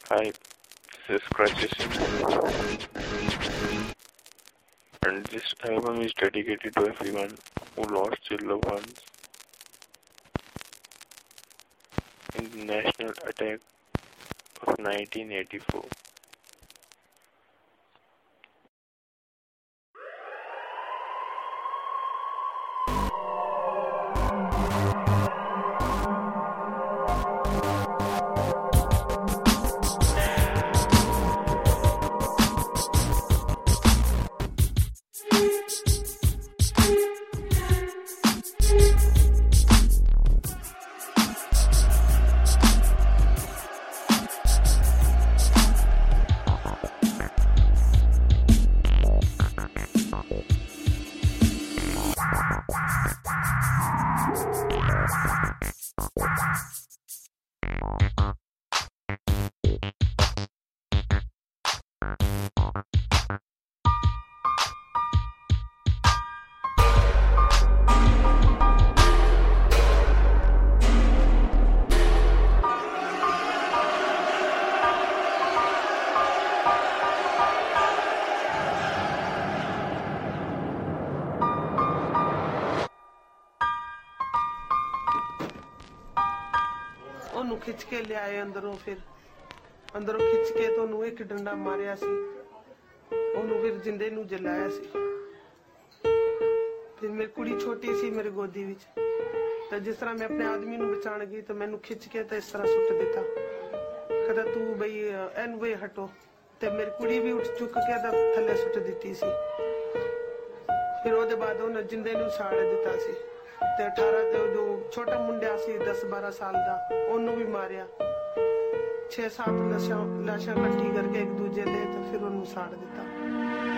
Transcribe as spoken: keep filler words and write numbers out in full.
Hi, this is Crisis, and this album is dedicated to everyone who lost their loved ones in the national attack of nineteen eighty-four. ਉਹਨੂੰ ਖਿੱਚ ਕੇ ਲਿਆਏ ਅੰਦਰੋਂ ਫਿਰ ਅੰਦਰੋਂ ਖਿੱਚ ਕੇ ਤੋਂ ਉਹਨੂੰ ਇੱਕ ਡੰਡਾ ਮਾਰਿਆ ਸੀ ਉਹਨੂੰ ਫਿਰ ਜਿੰਦੇ ਨੂੰ ਜਲਾਇਆ ਸੀ ਫਿਰ ਮੇਰੀ ਕੁੜੀ ਛੋਟੀ ਸੀ ਮੇਰੇ ਗੋਦੀ ਵਿੱਚ ਤਾਂ ਜਿਸ ਤਰ੍ਹਾਂ ਮੈਂ ਆਪਣੇ ਆਦਮੀ ਨੂੰ ਬਚਾਣ ਗਈ ਤਾਂ ਮੈਨੂੰ ਖਿੱਚ ਕੇ ਤਾਂ ਇਸ ਤਰ੍ਹਾਂ ਸੁੱਟ ਦਿੱਤਾ ਕਹਿੰਦਾ ਤੂੰ ਬਈ ਇਹਨੂੰ ਬਈ ਹਟੋ ਤੇ ਮੇਰੀ ਕੁੜੀ ਵੀ ਉੱਠ ਚੁੱਕ ਕੇ ਤਾਂ ਥੱਲੇ ਸੁੱਟ ਦਿੱਤੀ ਸੀ ਫਿਰ ਉਹਦੇ ਬਾਅਦ ਉਹਨੇ ਜਿੰਦੇ ਨੂੰ ਸਾੜ ਦਿੱਤਾ ਸੀ ਤੇ ਅਠਾਰਾਂ ਤੇ ਜੋ ਛੋਟਾ ਮੁੰਡਾ ਸੀ ਦਸ ਬਾਰਾਂ ਸਾਲ ਦਾ ਉਹਨੂੰ ਵੀ ਮਾਰਿਆ ਛੇ ਸੱਤ ਲਾਸ਼ਾਂ ਲਾਸ਼ਾਂ ਇਕੱਠੀ ਕਰਕੇ ਇੱਕ ਦੂਜੇ ਦੇ ਤੇ ਫਿਰ ਉਹਨੂੰ ਸਾੜ ਦਿੱਤਾ।